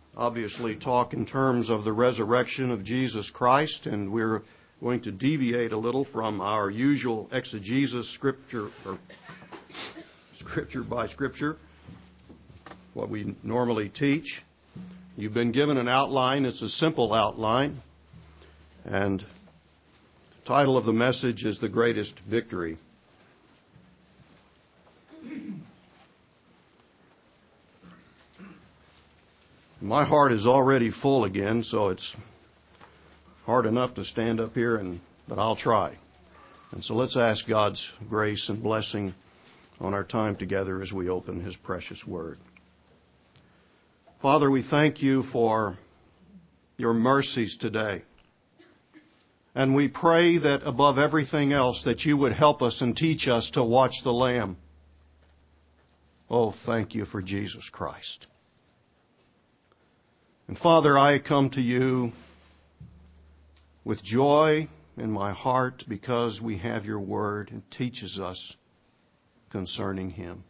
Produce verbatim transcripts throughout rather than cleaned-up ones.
obviously talk in terms of the resurrection of Jesus Christ, and we're going to deviate a little from our usual exegesis, scripture or scripture by scripture, what we normally teach. You've been given an outline. It's a simple outline, and the title of the message is The Greatest Victory. My heart is already full again, so it's hard enough to stand up here, and but I'll try. And so let's ask God's grace and blessing on our time together as we open His precious Word. Father, we thank You for Your mercies today. And we pray that above everything else that You would help us and teach us to watch the Lamb. Oh, thank You for Jesus Christ. And Father, I come to You with joy in my heart because we have Your Word and teaches us concerning Him.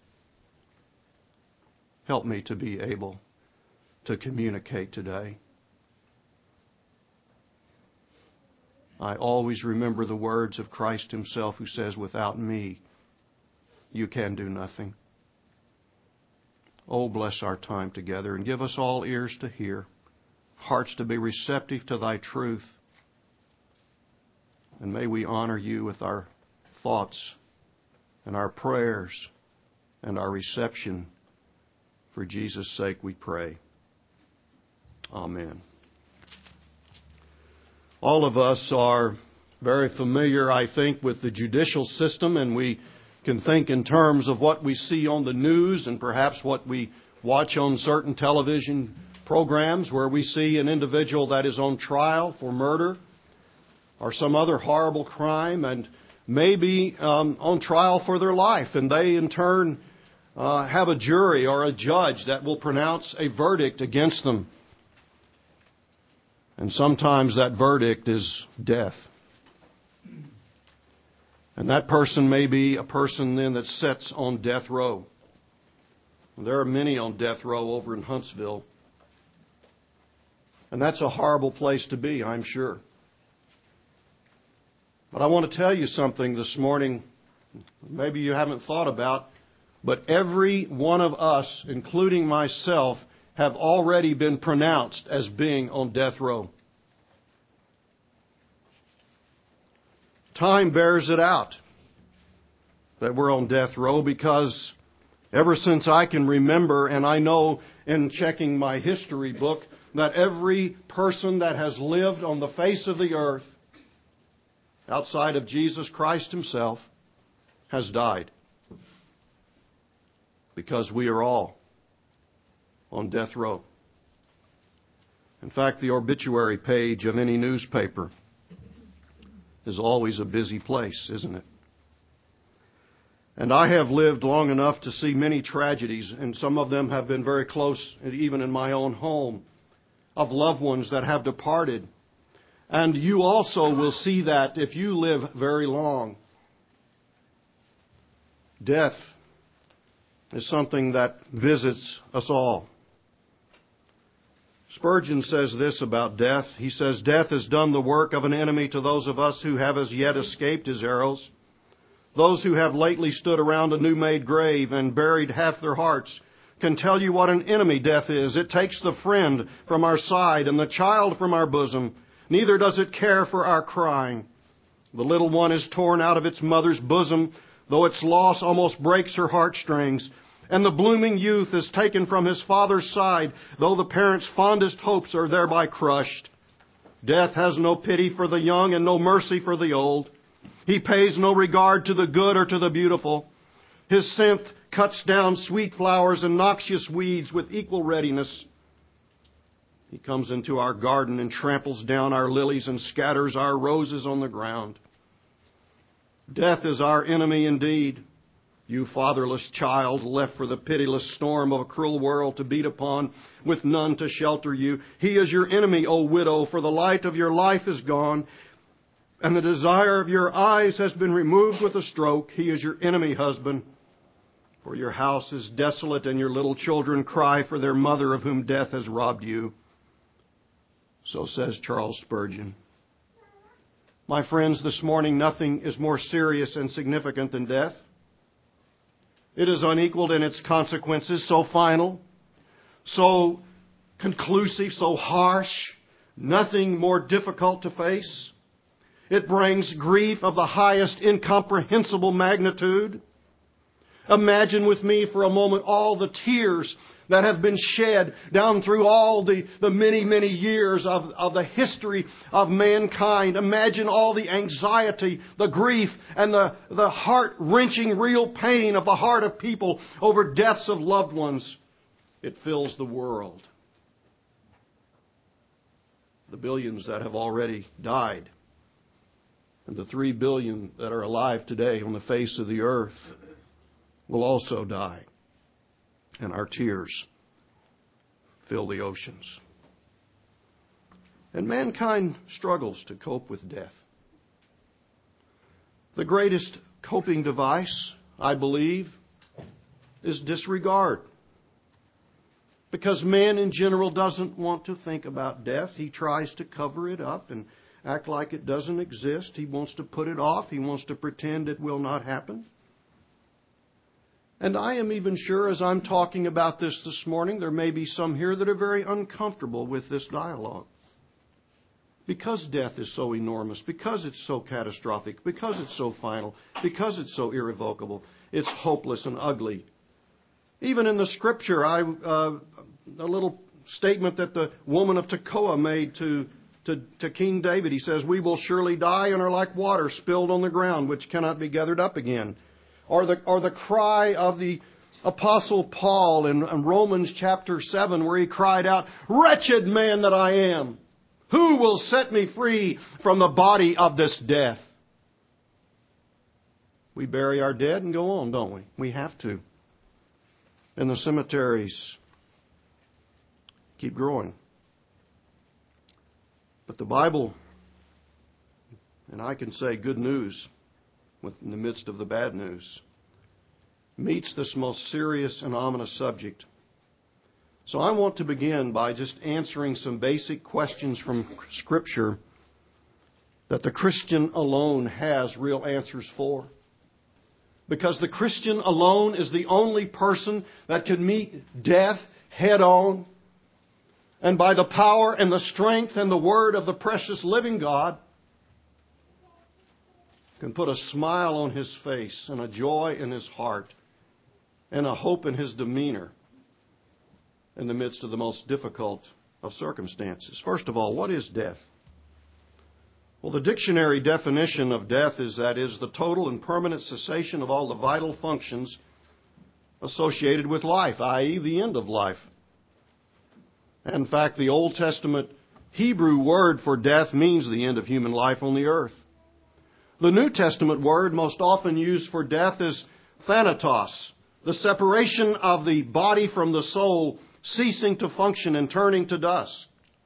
Help me to be able to communicate today. I always remember the words of Christ Himself who says, "Without me, you can do nothing." Oh, bless our time together and give us all ears to hear, hearts to be receptive to Thy truth. And may we honor You with our thoughts and our prayers and our reception. For Jesus' sake we pray. Amen. All of us are very familiar, I think, with the judicial system, and we can think in terms of what we see on the news and perhaps what we watch on certain television programs where we see an individual that is on trial for murder or some other horrible crime and maybe um, on trial for their life. And they, in turn, uh, have a jury or a judge that will pronounce a verdict against them. And sometimes that verdict is death. And that person may be a person then that sits on death row. There are many on death row over in Huntsville. And that's a horrible place to be, I'm sure. But I want to tell you something this morning, maybe you haven't thought about, but every one of us, including myself, have already been pronounced as being on death row. Time bears it out that we're on death row because ever since I can remember, and I know in checking my history book, that every person that has lived on the face of the earth outside of Jesus Christ Himself has died. Because we are all on death row. In fact, the obituary page of any newspaper is always a busy place, isn't it? And I have lived long enough to see many tragedies, and some of them have been very close, even in my own home, of loved ones that have departed. And you also will see that if you live very long. Death is something that visits us all. Spurgeon says this about death. He says, "Death has done the work of an enemy to those of us who have as yet escaped his arrows. Those who have lately stood around a new-made grave and buried half their hearts can tell you what an enemy death is. It takes the friend from our side and the child from our bosom. Neither does it care for our crying. The little one is torn out of its mother's bosom, though its loss almost breaks her heartstrings. And the blooming youth is taken from his father's side, though the parent's fondest hopes are thereby crushed. Death has no pity for the young and no mercy for the old. He pays no regard to the good or to the beautiful. His scent cuts down sweet flowers and noxious weeds with equal readiness. He comes into our garden and tramples down our lilies and scatters our roses on the ground. Death is our enemy indeed. You fatherless child, left for the pitiless storm of a cruel world to beat upon, with none to shelter you. He is your enemy, O widow, for the light of your life is gone, and the desire of your eyes has been removed with a stroke. He is your enemy, husband. For your house is desolate, and your little children cry for their mother, of whom death has robbed you. So says Charles Spurgeon. My friends, this morning nothing is more serious and significant than death. It is unequaled in its consequences, so final, so conclusive, so harsh, nothing more difficult to face. It brings grief of the highest incomprehensible magnitude. Imagine with me for a moment all the tears that have been shed down through all the, the many, many years of, of the history of mankind. Imagine all the anxiety, the grief, and the, the heart-wrenching real pain of the heart of people over deaths of loved ones. It fills the world. The billions that have already died, and the three billion that are alive today on the face of the earth will also die. And our tears fill the oceans. And mankind struggles to cope with death. The greatest coping device, I believe, is disregard. Because man in general doesn't want to think about death. He tries to cover it up and act like it doesn't exist. He wants to put it off. He wants to pretend it will not happen. And I am even sure, as I'm talking about this this morning, there may be some here that are very uncomfortable with this dialogue. Because death is so enormous, because it's so catastrophic, because it's so final, because it's so irrevocable, it's hopeless and ugly. Even in the Scripture, I, uh, a little statement that the woman of Tekoa made to, to, to King David. He says, "We will surely die and are like water spilled on the ground, which cannot be gathered up again." Or the, or the cry of the Apostle Paul in, in Romans chapter seven, where he cried out, "Wretched man that I am! Who will set me free from the body of this death?" We bury our dead and go on, don't we? We have to. And the cemeteries keep growing. But the Bible, and I can say good news in the midst of the bad news, meets this most serious and ominous subject. So I want to begin by just answering some basic questions from Scripture that the Christian alone has real answers for. Because the Christian alone is the only person that can meet death head on. And by the power and the strength and the word of the precious living God, can put a smile on his face and a joy in his heart and a hope in his demeanor in the midst of the most difficult of circumstances. First of all, what is death? Well, the dictionary definition of death is that is the total and permanent cessation of all the vital functions associated with life, that is the end of life. In fact, the Old Testament Hebrew word for death means the end of human life on the earth. The New Testament word most often used for death is thanatos, the separation of the body from the soul, ceasing to function and turning to dust.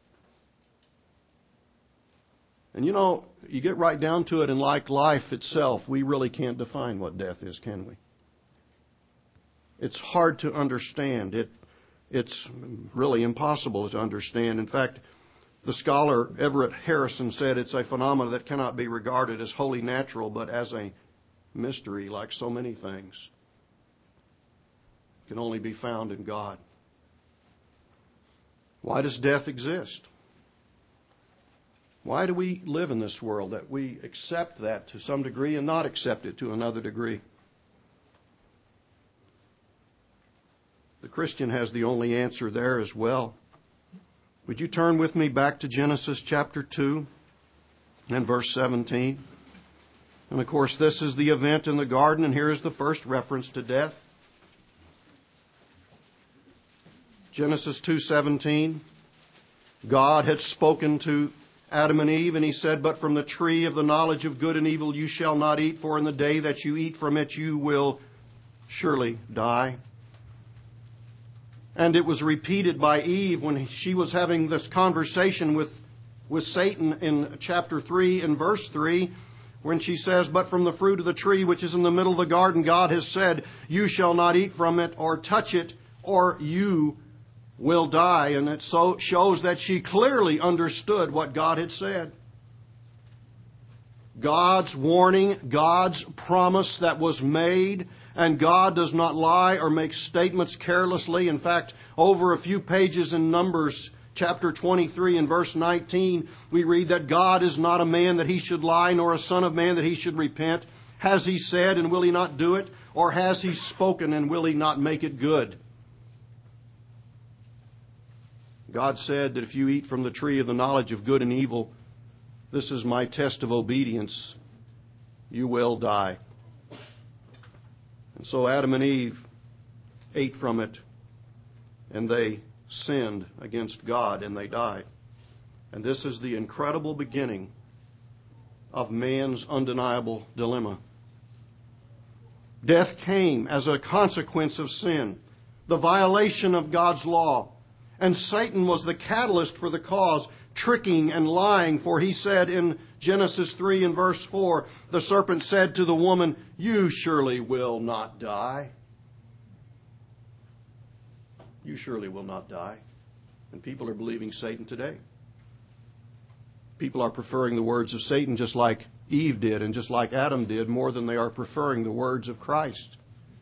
And you know, you get right down to it, and like life itself, we really can't define what death is, can we? It's hard to understand. It, it's really impossible to understand. In fact, the scholar Everett Harrison said it's a phenomenon that cannot be regarded as wholly natural, but as a mystery, like so many things. It can only be found in God. Why does death exist? Why do we live in this world? That we accept that to some degree and not accept it to another degree. The Christian has the only answer there as well. Would you turn with me back to Genesis chapter two and verse seventeen? And of course, this is the event in the garden, and here is the first reference to death. Genesis two seventeen. God had spoken to Adam and Eve, and He said, "But from the tree of the knowledge of good and evil you shall not eat, for in the day that you eat from it you will surely die." And it was repeated by Eve when she was having this conversation with, with Satan in chapter three and verse three, when she says, "But from the fruit of the tree which is in the middle of the garden, God has said, you shall not eat from it or touch it, or you will die." And it so shows that she clearly understood what God had said. God's warning, God's promise that was made, and God does not lie or make statements carelessly. In fact, over a few pages in Numbers chapter twenty-three and verse nineteen, we read that God is not a man that He should lie, nor a son of man that He should repent. Has He said, and will He not do it? Or has He spoken, and will He not make it good? God said that if you eat from the tree of the knowledge of good and evil, this is my test of obedience, you will die. And so Adam and Eve ate from it, and they sinned against God, and they died. And this is the incredible beginning of man's undeniable dilemma. Death came as a consequence of sin, the violation of God's law. And Satan was the catalyst for the cause, tricking and lying. For he said in Genesis three and verse four, the serpent said to the woman, "You surely will not die." You surely will not die. And people are believing Satan today. People are preferring the words of Satan just like Eve did and just like Adam did, more than they are preferring the words of Christ.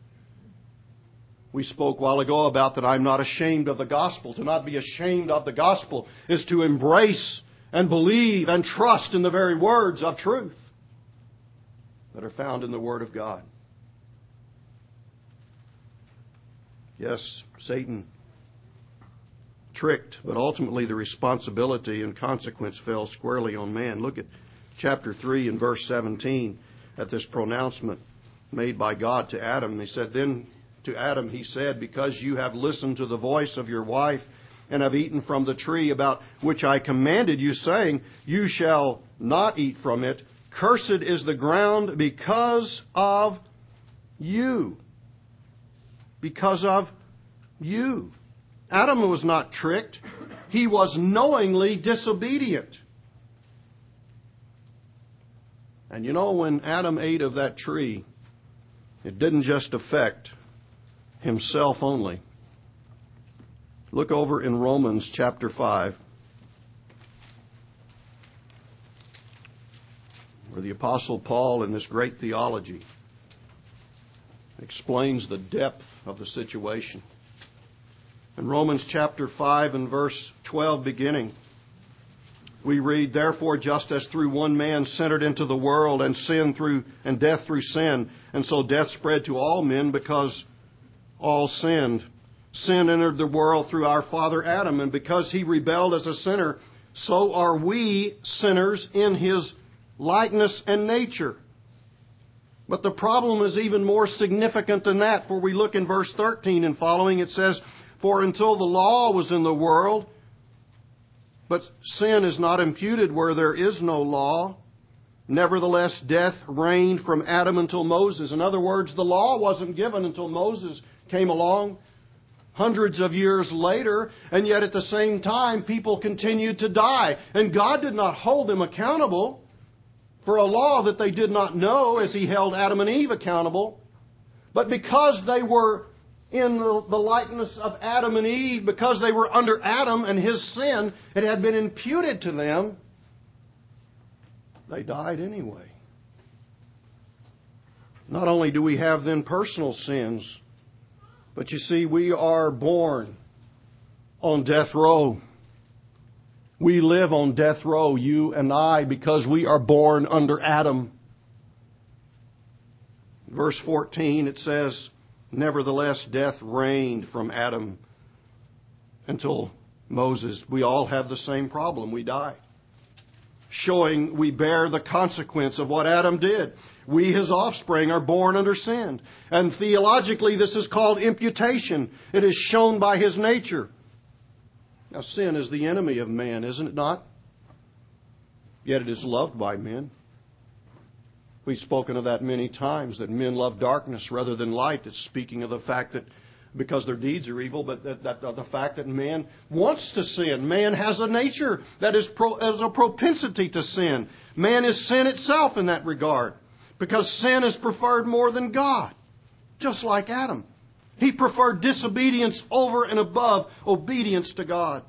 We spoke a while ago about that I'm not ashamed of the gospel. To not be ashamed of the gospel is to embrace and believe and trust in the very words of truth that are found in the Word of God. Yes, Satan tricked, but ultimately the responsibility and consequence fell squarely on man. Look at chapter three and verse seventeen at this pronouncement made by God to Adam. He said, "Then to Adam he said, because you have listened to the voice of your wife and have eaten from the tree about which I commanded you, saying, you shall not eat from it, cursed is the ground because of you." Because of you. Adam was not tricked. He was knowingly disobedient. And you know, when Adam ate of that tree, it didn't just affect himself only. Look over in Romans chapter five, where the Apostle Paul, in this great theology, explains the depth of the situation. In Romans chapter five and verse twelve beginning, we read, "Therefore, just as through one man sin entered into the world, and sin through and death through sin, and so death spread to all men because all sinned. Sin entered the world through our father Adam, and because he rebelled as a sinner, so are we sinners in his likeness and nature." But the problem is even more significant than that, for we look in verse thirteen and following, it says, "For until the law was in the world, but sin is not imputed where there is no law, nevertheless death reigned from Adam until Moses." In other words, the law wasn't given until Moses came along hundreds of years later, and yet at the same time people continued to die. And God did not hold them accountable for a law that they did not know, as He held Adam and Eve accountable. But because they were in the likeness of Adam and Eve, because they were under Adam and his sin, it had been imputed to them, they died anyway. Not only do we have then personal sins, but you see, we are born on death row. We live on death row, you and I, because we are born under Adam. Verse fourteen, it says, "Nevertheless, death reigned from Adam until Moses." We all have the same problem. We die. Showing we bear the consequence of what Adam did. We, his offspring, are born under sin. And theologically, this is called imputation. It is shown by his nature. Now, sin is the enemy of man, isn't it not? Yet it is loved by men. We've spoken of that many times, that men love darkness rather than light. It's speaking of the fact that because their deeds are evil, but that, that, the fact that man wants to sin. Man has a nature that is pro, has a propensity to sin. Man is sin itself in that regard, because sin is preferred more than God, just like Adam. He preferred disobedience over and above obedience to God.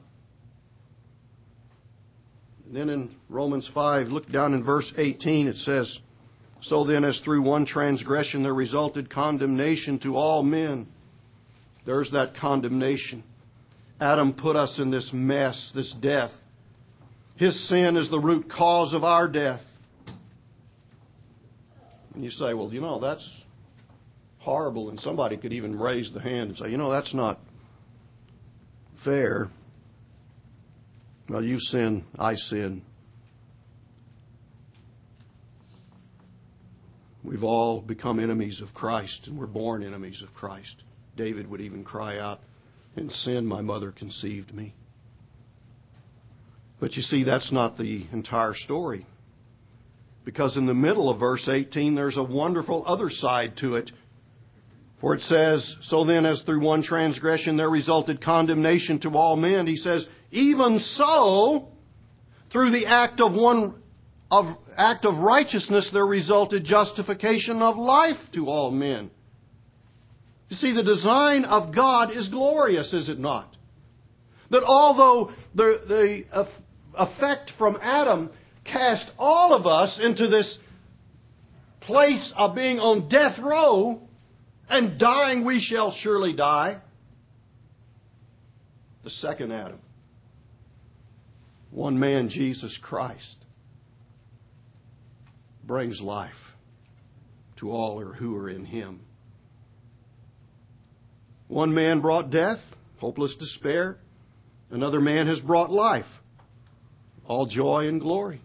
And then in Romans five, look down in verse eighteen, it says, "So then, as through one transgression there resulted condemnation to all men." There's that condemnation. Adam put us in this mess, this death. His sin is the root cause of our death. And you say, well, you know, that's horrible. And somebody could even raise the hand and say, you know, that's not fair. Well, you sin, I sin. We've all become enemies of Christ, and we're born enemies of Christ. David would even cry out, "In sin my mother conceived me." But you see, that's not the entire story. Because in the middle of verse eighteen, there's a wonderful other side to it. For it says, "So then, as through one transgression there resulted condemnation to all men," he says, "even so, through the act of one of act of righteousness there resulted justification of life to all men." You see, the design of God is glorious, is it not? That although the, the effect from Adam cast all of us into this place of being on death row, and dying we shall surely die, the second Adam, one man, Jesus Christ, brings life to all who are in Him. One man brought death, hopeless despair. Another man has brought life, all joy and glory.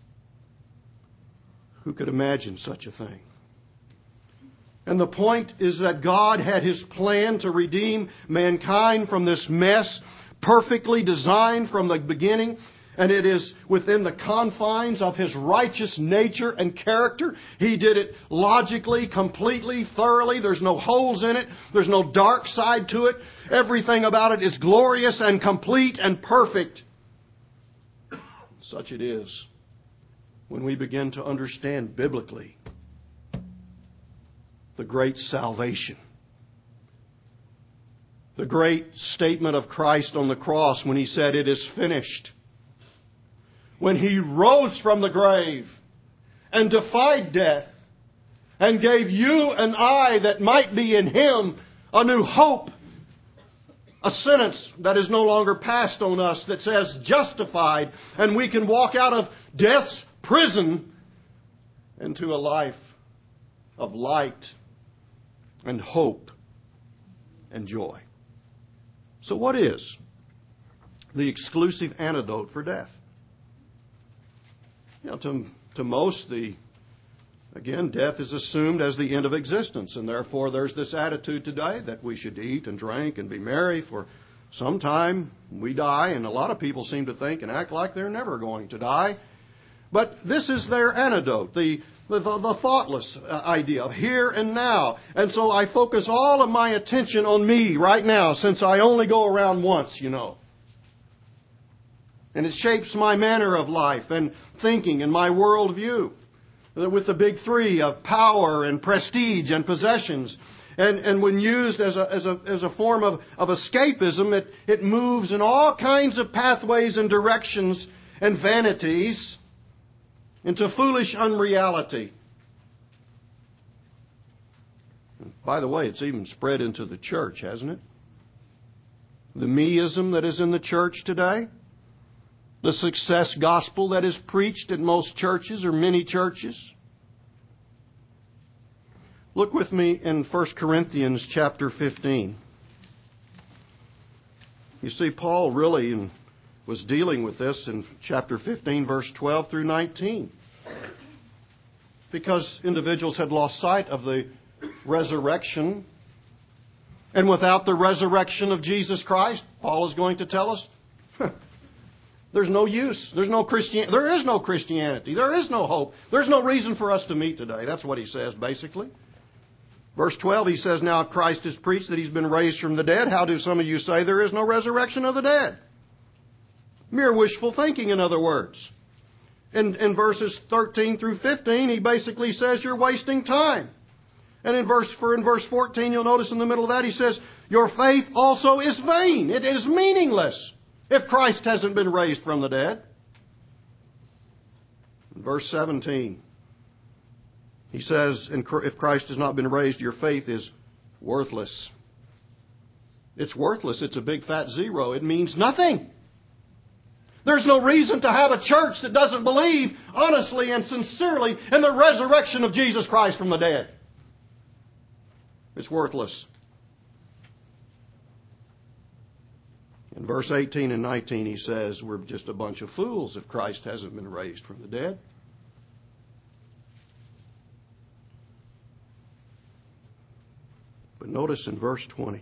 Who could imagine such a thing? And the point is that God had His plan to redeem mankind from this mess, perfectly designed from the beginning. And it is within the confines of His righteous nature and character. He did it logically, completely, thoroughly. There's no holes in it. There's no dark side to it. Everything about it is glorious and complete and perfect. Such it is when we begin to understand biblically the great salvation. The great statement of Christ on the cross when He said, "It is finished." When He rose from the grave and defied death and gave you and I that might be in Him a new hope, a sentence that is no longer passed on us that says justified, and we can walk out of death's prison into a life of light and hope and joy. So what is the exclusive antidote for death? You know, to, to most, the again, death is assumed as the end of existence. And therefore, there's this attitude today that we should eat and drink and be merry, for sometime we die. And a lot of people seem to think and act like they're never going to die. But this is their antidote, the, the, the thoughtless idea of here and now. And so I focus all of my attention on me right now, since I only go around once, you know. And it shapes my manner of life and thinking and my worldview. With the big three of power and prestige and possessions. And, and when used as a, as a, as a form of, of escapism, it, it moves in all kinds of pathways and directions and vanities into foolish unreality. By the way, it's even spread into the church, hasn't it? The meism that is in the church today. The success gospel that is preached in most churches or many churches. Look with me in First Corinthians chapter fifteen. You see, Paul really was dealing with this in chapter fifteen, verse twelve through nineteen. Because individuals had lost sight of the resurrection. And without the resurrection of Jesus Christ, Paul is going to tell us, there's no use. There's no Christian. There is no Christianity. There is no hope. There's no reason for us to meet today. That's what he says, basically. Verse twelve, he says, now Christ has preached that He's been raised from the dead. How do some of you say there is no resurrection of the dead? Mere wishful thinking, in other words. In, in verses thirteen through fifteen, he basically says you're wasting time. And in verse, for in verse fourteen, you'll notice in the middle of that, he says, your faith also is vain. It is meaningless if Christ hasn't been raised from the dead. In verse seventeen, he says, if Christ has not been raised, your faith is worthless. It's worthless. It's a big fat zero. It means nothing. There's no reason to have a church that doesn't believe honestly and sincerely in the resurrection of Jesus Christ from the dead. It's worthless. In verse eighteen and nineteen, he says, we're just a bunch of fools if Christ hasn't been raised from the dead. But notice in verse twenty.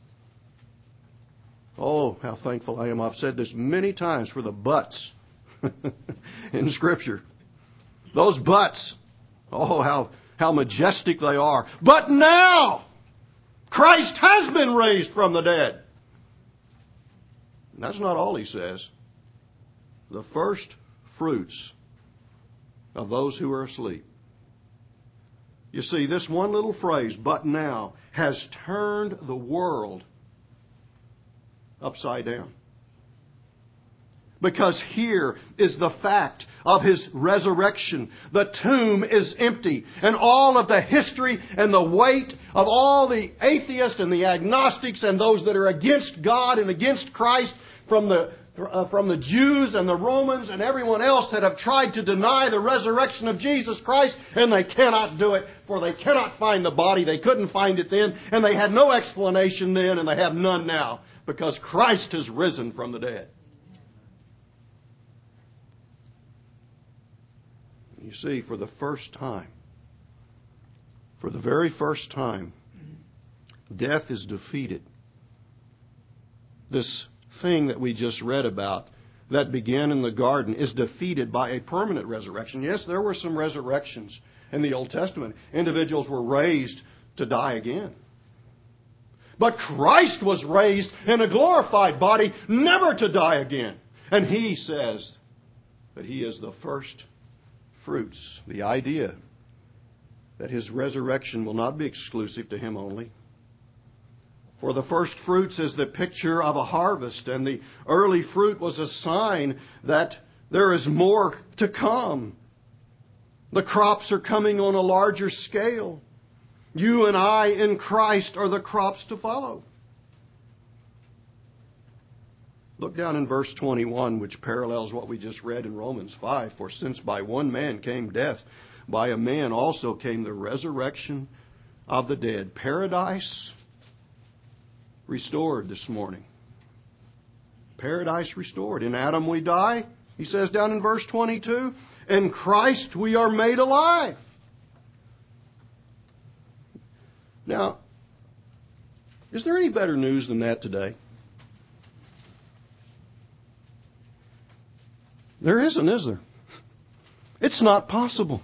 Oh, how thankful I am. I've said this many times for the buts in Scripture. Those buts. Oh, how, how majestic they are. But now, Christ has been raised from the dead. And that's not all he says. The first fruits of those who are asleep. You see, this one little phrase, but now, has turned the world upside down. Because here is the fact of His resurrection. The tomb is empty. And all of the history and the weight of all the atheists and the agnostics and those that are against God and against Christ from the uh, from the Jews and the Romans and everyone else that have tried to deny the resurrection of Jesus Christ, and they cannot do it, for they cannot find the body. They couldn't find it then, and they had no explanation then, and they have none now, because Christ has risen from the dead. You see, for the first time, for the very first time, death is defeated. This thing that we just read about that began in the garden is defeated by a permanent resurrection. Yes, there were some resurrections in the Old Testament. Individuals were raised to die again. But Christ was raised in a glorified body, never to die again. And He says that He is the first fruits. The idea that His resurrection will not be exclusive to Him only. For the first fruits is the picture of a harvest, and the early fruit was a sign that there is more to come. The crops are coming on a larger scale. You and I in Christ are the crops to follow. Look down in verse twenty-one, which parallels what we just read in Romans five. For since by one man came death, by a man also came the resurrection of the dead. Paradise restored this morning. Paradise restored. In Adam we die, he says down in verse twenty-two. In Christ we are made alive. Now, is there any better news than that today? There isn't, is there? It's not possible.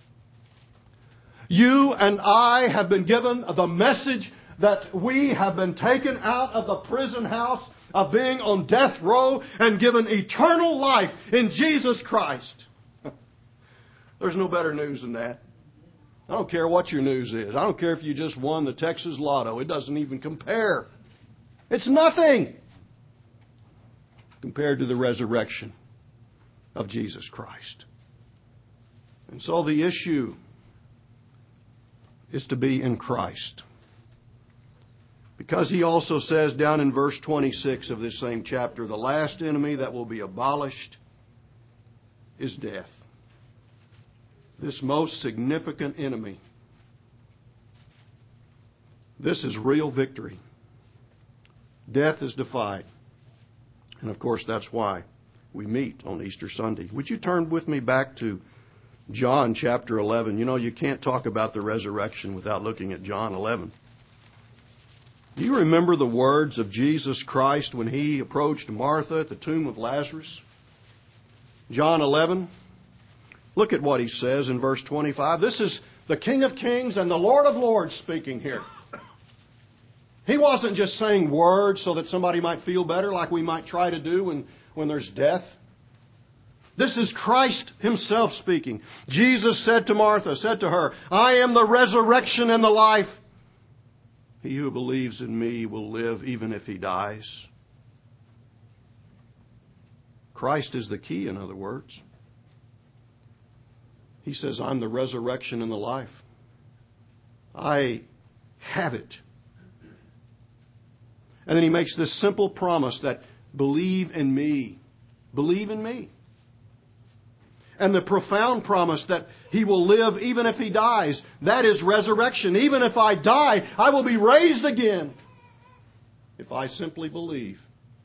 You and I have been given the message that we have been taken out of the prison house of being on death row and given eternal life in Jesus Christ. There's no better news than that. I don't care what your news is. I don't care if you just won the Texas Lotto. It doesn't even compare. It's nothing compared to the resurrection of Jesus Christ. And so the issue is to be in Christ. Because He also says down in verse twenty-six of this same chapter, the last enemy that will be abolished is death. This most significant enemy. This is real victory. Death is defied. And of course that's why we meet on Easter Sunday. Would you turn with me back to John chapter eleven? You know, you can't talk about the resurrection without looking at John eleven. Do you remember the words of Jesus Christ when He approached Martha at the tomb of Lazarus? John eleven. Look at what He says in verse twenty-five. This is the King of Kings and the Lord of Lords speaking here. He wasn't just saying words so that somebody might feel better like we might try to do when, when there's death. This is Christ Himself speaking. Jesus said to Martha, said to her, I am the resurrection and the life. He who believes in me will live even if he dies. Christ is the key, in other words. He says, I'm the resurrection and the life. I have it. And then He makes this simple promise that believe in me. Believe in me. And the profound promise that He will live even if He dies. That is resurrection. Even if I die, I will be raised again. If I simply believe.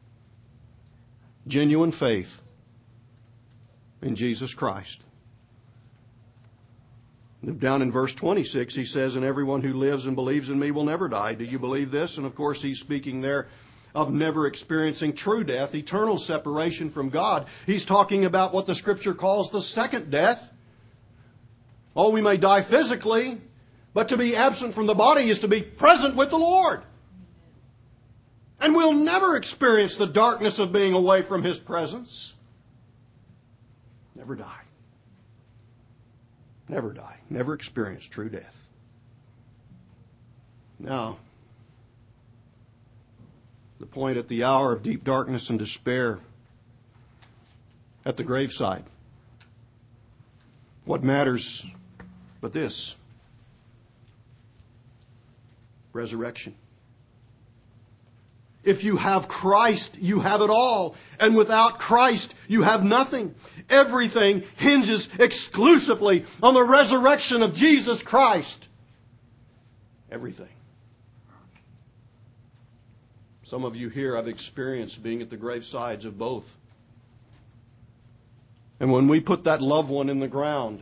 Genuine faith in Jesus Christ. Down in verse twenty-six, He says, and everyone who lives and believes in me will never die. Do you believe this? And of course, He's speaking there of never experiencing true death, eternal separation from God. He's talking about what the Scripture calls the second death. Oh, we may die physically, but to be absent from the body is to be present with the Lord. And we'll never experience the darkness of being away from His presence. Never die. Never die. Never experience true death. Now, the point at the hour of deep darkness and despair at the graveside. What matters but this? Resurrection. If you have Christ, you have it all. And without Christ, you have nothing. Everything hinges exclusively on the resurrection of Jesus Christ. Everything. Some of you here have experienced being at the gravesides of both. And when we put that loved one in the ground,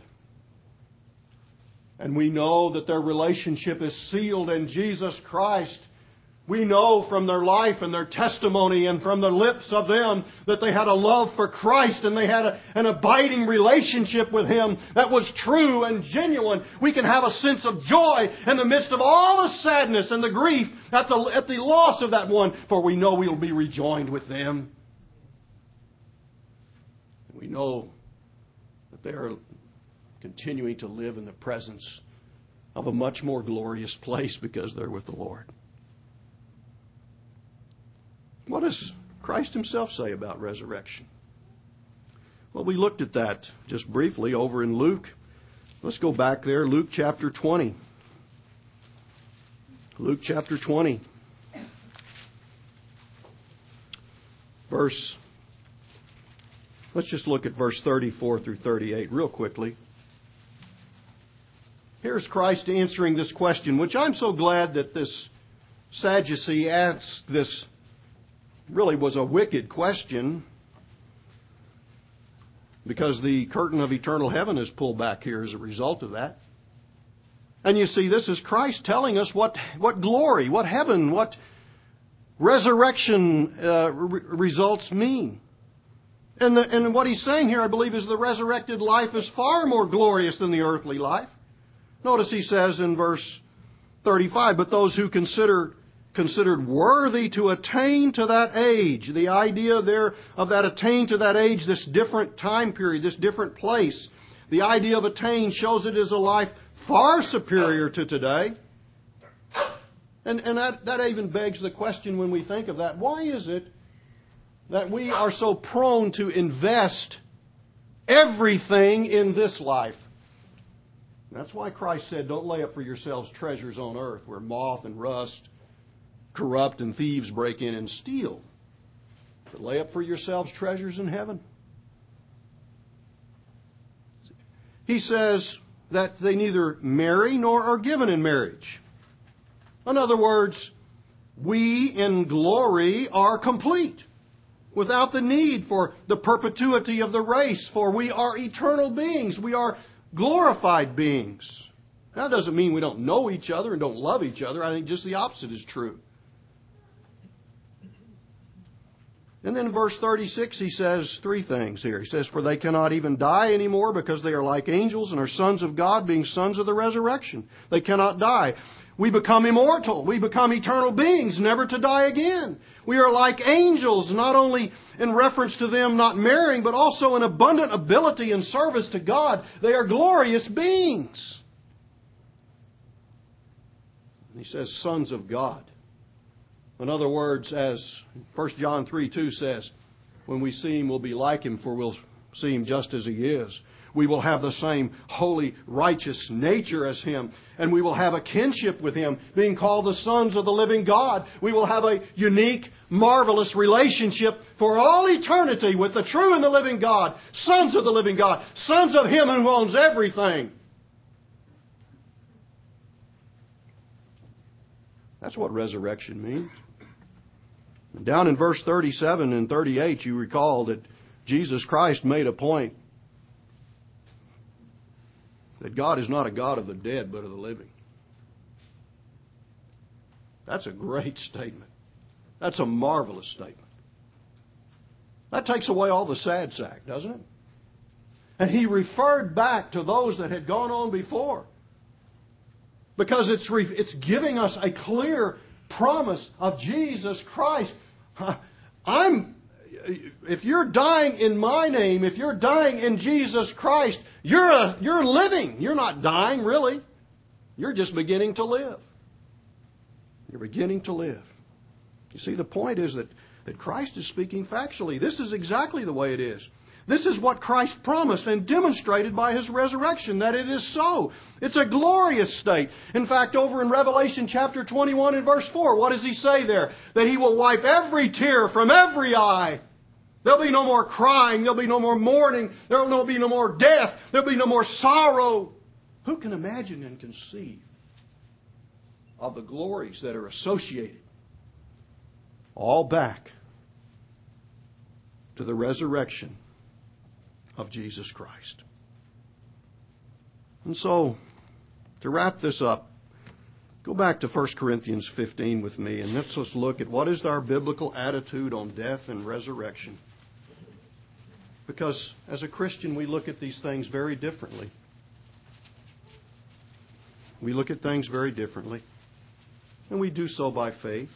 and we know that their relationship is sealed in Jesus Christ, we know from their life and their testimony and from the lips of them that they had a love for Christ and they had a, an abiding relationship with Him that was true and genuine. We can have a sense of joy in the midst of all the sadness and the grief at the, at the loss of that one, for we know we will be rejoined with them. We know that they are continuing to live in the presence of a much more glorious place because they're with the Lord. What does Christ Himself say about resurrection? Well, we looked at that just briefly over in Luke. Let's go back there, Luke chapter twenty. Luke chapter twenty. Verse, let's just look at verse thirty-four through thirty-eight real quickly. Here's Christ answering this question, which I'm so glad that this Sadducee asked this. Really was a wicked question, because the curtain of eternal heaven is pulled back here as a result of that. And you see, this is Christ telling us what, what glory, what heaven, what resurrection uh, re- results mean. And, the, and what He's saying here, I believe, is the resurrected life is far more glorious than the earthly life. Notice He says in verse thirty-five, but those who consider considered worthy to attain to that age. The idea there of that attain to that age, this different time period, this different place. The idea of attain shows it is a life far superior to today. And, and that, that even begs the question when we think of that. Why is it that we are so prone to invest everything in this life? That's why Christ said, don't lay up for yourselves treasures on earth where moth and rust corrupt and thieves break in and steal. But lay up for yourselves treasures in heaven. He says that they neither marry nor are given in marriage. In other words, we in glory are complete, without the need for the perpetuity of the race, for we are eternal beings. We are glorified beings. That doesn't mean we don't know each other and don't love each other. I think just the opposite is true. And then in verse thirty-six he says three things here. He says, for they cannot even die anymore because they are like angels and are sons of God, being sons of the resurrection. They cannot die. We become immortal. We become eternal beings, never to die again. We are like angels, not only in reference to them not marrying, but also in abundant ability and service to God. They are glorious beings. And he says, sons of God. In other words, as First John three two says, when we see Him, we'll be like Him, for we'll see Him just as He is. We will have the same holy, righteous nature as Him. And we will have a kinship with Him, being called the sons of the living God. We will have a unique, marvelous relationship for all eternity with the true and the living God. Sons of the living God. Sons of Him who owns everything. That's what resurrection means. Down in verse thirty-seven and thirty-eight, you recall that Jesus Christ made a point that God is not a God of the dead, but of the living. That's a great statement. That's a marvelous statement. That takes away all the sad sack, doesn't it? And He referred back to those that had gone on before. Because it's, it's giving us a clear promise of Jesus Christ. I'm, if you're dying in my name, if you're dying in Jesus Christ, you're a, you're living. You're not dying, really. You're just beginning to live. You're beginning to live. You see, the point is that, that Christ is speaking factually. This is exactly the way it is. This is what Christ promised and demonstrated by His resurrection, that it is so. It's a glorious state. In fact, over in Revelation chapter twenty-one and verse four, what does He say there? That He will wipe every tear from every eye. There'll be no more crying. There'll be no more mourning. There will be no more death. There'll be no more sorrow. Who can imagine and conceive of the glories that are associated all back to the resurrection of Jesus Christ? And so, to wrap this up, go back to First Corinthians fifteen with me, and let's just look at what is our biblical attitude on death and resurrection. Because as a Christian, we look at these things very differently. We look at things very differently. And we do so by faith.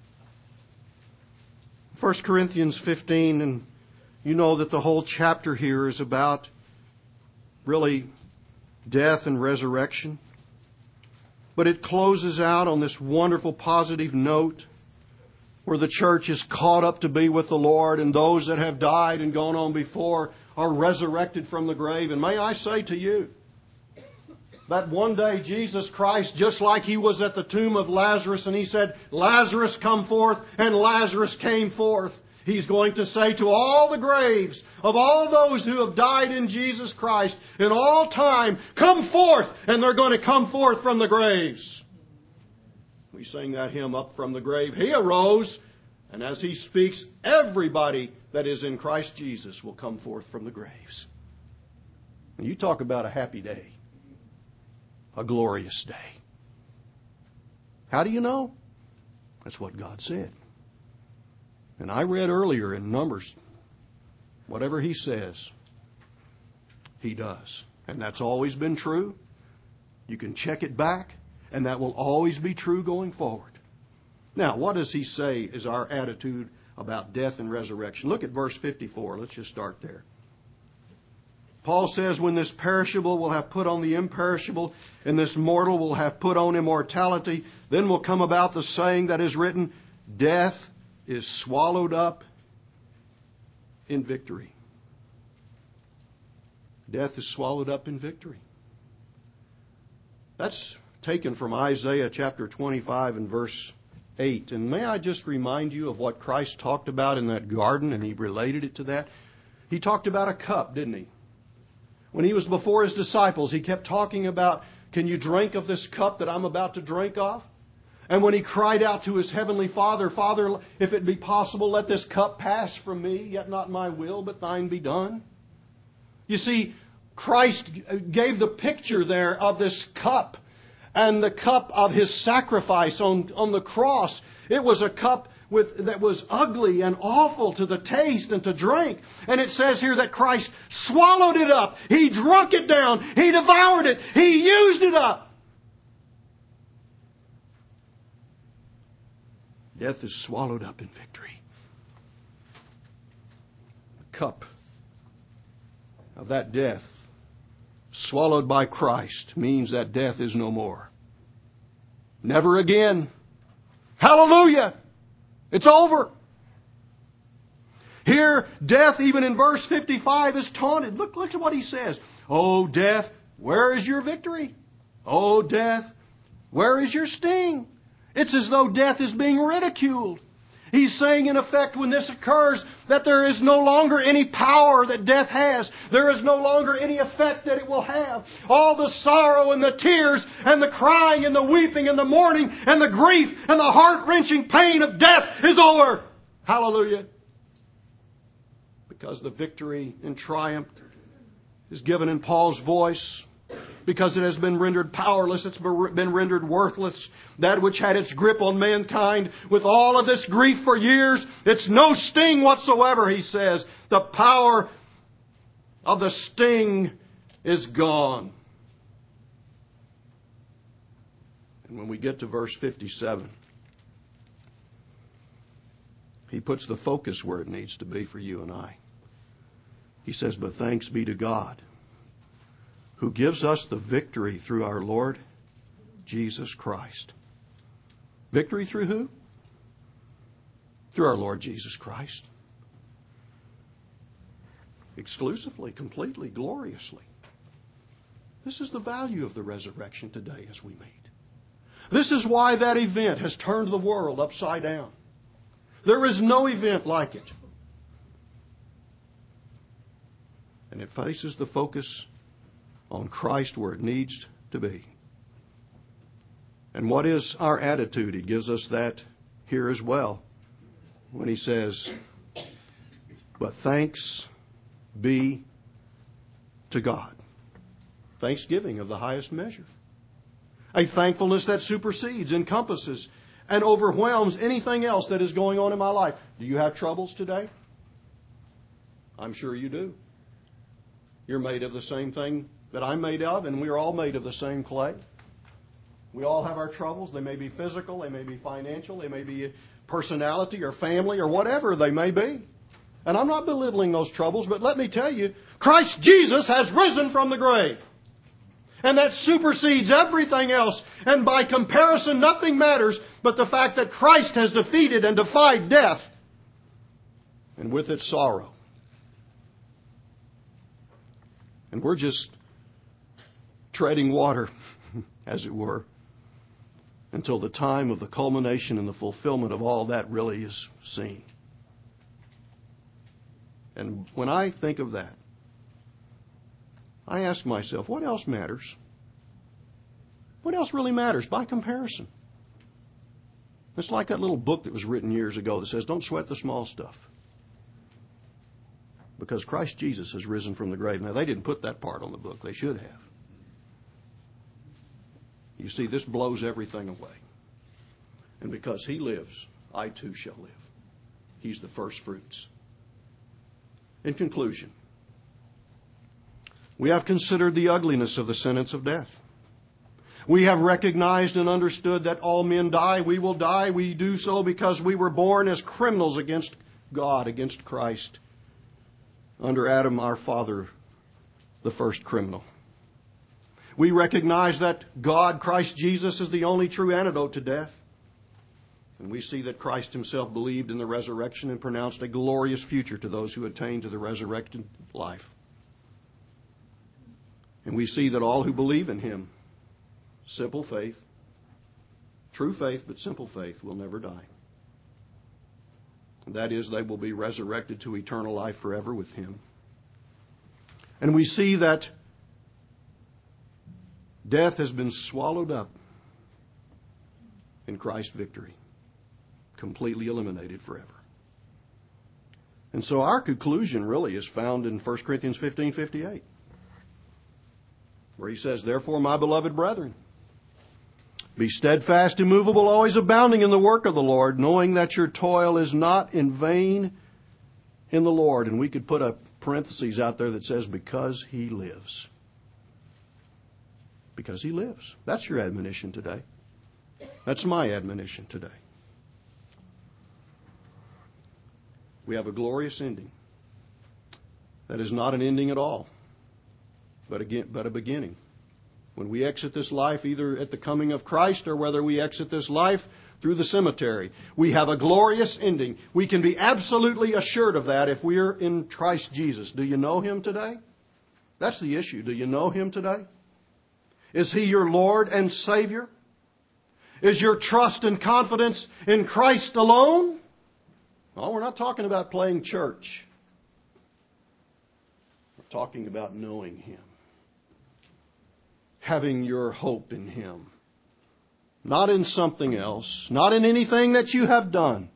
First Corinthians fifteen, and you know that the whole chapter here is about really death and resurrection. But it closes out on this wonderful positive note where the church is caught up to be with the Lord, and those that have died and gone on before are resurrected from the grave. And may I say to you that one day Jesus Christ, just like He was at the tomb of Lazarus and He said, Lazarus, come forth, and Lazarus came forth. He's going to say to all the graves of all those who have died in Jesus Christ in all time, come forth, and they're going to come forth from the graves. We sing that hymn, Up from the Grave He Arose, and as He speaks, everybody that is in Christ Jesus will come forth from the graves. And you talk about a happy day, a glorious day. How do you know? That's what God said. And I read earlier in Numbers, whatever He says, He does. And that's always been true. You can check it back, and that will always be true going forward. Now, what does He say is our attitude about death and resurrection? Look at verse fifty-four. Let's just start there. Paul says, when this perishable will have put on the imperishable, and this mortal will have put on immortality, then will come about the saying that is written, death is swallowed up in victory. Death is swallowed up in victory. That's taken from Isaiah chapter twenty-five and verse eight. And may I just remind you of what Christ talked about in that garden, and He related it to that. He talked about a cup, didn't He? When He was before His disciples, He kept talking about, can you drink of this cup that I'm about to drink of? And when He cried out to His heavenly Father, Father, if it be possible, let this cup pass from me, yet not my will, but Thine be done. You see, Christ gave the picture there of this cup, and the cup of His sacrifice on, on the cross. It was a cup with that was ugly and awful to the taste and to drink. And it says here that Christ swallowed it up. He drunk it down. He devoured it. He used it up. Death is swallowed up in victory. The cup of that death, swallowed by Christ, means that death is no more. Never again. Hallelujah! It's over. Here, death, even in verse fifty-five, is taunted. Look, look at what he says. "O death, where is your victory? O death, where is your sting?" It's as though death is being ridiculed. He's saying, in effect, when this occurs, that there is no longer any power that death has. There is no longer any effect that it will have. All the sorrow and the tears and the crying and the weeping and the mourning and the grief and the heart-wrenching pain of death is over. Hallelujah. Because the victory and triumph is given in Paul's voice. Because it has been rendered powerless, it's been rendered worthless. That which had its grip on mankind with all of this grief for years, it's no sting whatsoever, he says. The power of the sting is gone. And when we get to verse fifty-seven, he puts the focus where it needs to be for you and I. He says, "But thanks be to God, who gives us the victory through our Lord Jesus Christ." Victory through who? Through our Lord Jesus Christ. Exclusively, completely, gloriously. This is the value of the resurrection today as we meet. This is why that event has turned the world upside down. There is no event like it. And it places the focus on Christ where it needs to be. And what is our attitude? He gives us that here as well when he says, "But thanks be to God." Thanksgiving of the highest measure. A thankfulness that supersedes, encompasses, and overwhelms anything else that is going on in my life. Do you have troubles today? I'm sure you do. You're made of the same thing that I'm made of, and we're all made of the same clay. We all have our troubles. They may be physical, they may be financial, they may be personality or family or whatever they may be. And I'm not belittling those troubles, but let me tell you, Christ Jesus has risen from the grave. And that supersedes everything else. And by comparison, nothing matters but the fact that Christ has defeated and defied death, and with its sorrow. And we're just treading water, as it were, until the time of the culmination and the fulfillment of all that really is seen. And when I think of that, I ask myself, what else matters? What else really matters by comparison? It's like that little book that was written years ago that says, "Don't sweat the small stuff." Because Christ Jesus has risen from the grave. Now, they didn't put that part on the book. They should have. You see, this blows everything away. And because He lives, I too shall live. He's the first fruits. In conclusion, we have considered the ugliness of the sentence of death. We have recognized and understood that all men die. We will die. We do so because we were born as criminals against God, against Christ. Under Adam, our father, the first criminal. We recognize that God, Christ Jesus, is the only true antidote to death. And we see that Christ Himself believed in the resurrection and pronounced a glorious future to those who attain to the resurrected life. And we see that all who believe in Him, simple faith, true faith, but simple faith, will never die. And that is, they will be resurrected to eternal life forever with Him. And we see that death has been swallowed up in Christ's victory, completely eliminated forever. And so our conclusion really is found in First Corinthians fifteen fifty-eight, where he says, "Therefore, my beloved brethren, Be steadfast, immovable, always abounding in the work of the Lord, knowing that your toil is not in vain in the Lord. And we could put a parenthesis out there that says, because He lives. Because He lives. That's your admonition today. That's my admonition today. We have a glorious ending. That is not an ending at all, but again, but a beginning. When we exit this life, either at the coming of Christ or whether we exit this life through the cemetery, we have a glorious ending. We can be absolutely assured of that if we are in Christ Jesus. Do you know Him today? That's the issue. Do you know Him today? Is He your Lord and Savior? Is your trust and confidence in Christ alone? Well, we're not talking about playing church. We're talking about knowing Him. Having your hope in Him. Not in something else. Not in anything that you have done.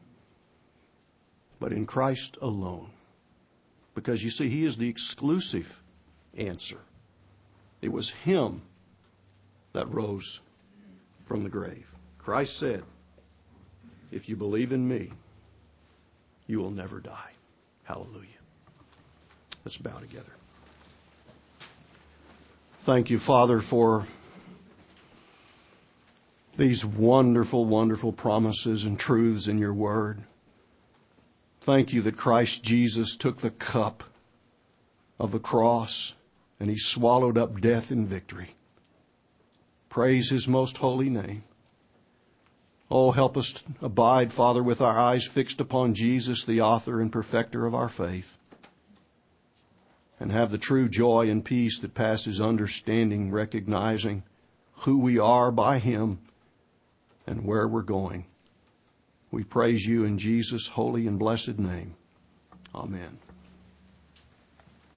But in Christ alone. Because you see, He is the exclusive answer. It was Him that rose from the grave. Christ said, if you believe in me, you will never die. Hallelujah. Let's bow together. Thank you, Father, for these wonderful, wonderful promises and truths in your word. Thank you that Christ Jesus took the cup of the cross and He swallowed up death in victory. Praise His most holy name. Oh, help us to abide, Father, with our eyes fixed upon Jesus, the author and perfecter of our faith. And have the true joy and peace that passes understanding, recognizing who we are by Him and where we're going. We praise You in Jesus' holy and blessed name. Amen.